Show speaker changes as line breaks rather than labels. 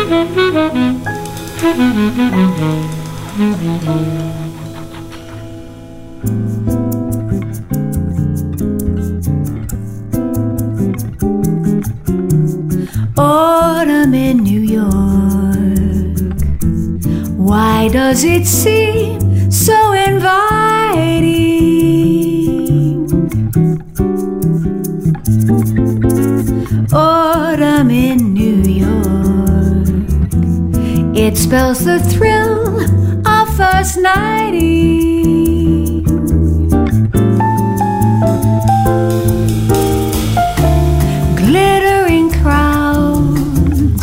Autumn in New York, why does it seem so inviting? Autumn in New York, it spells the thrill of first nighting.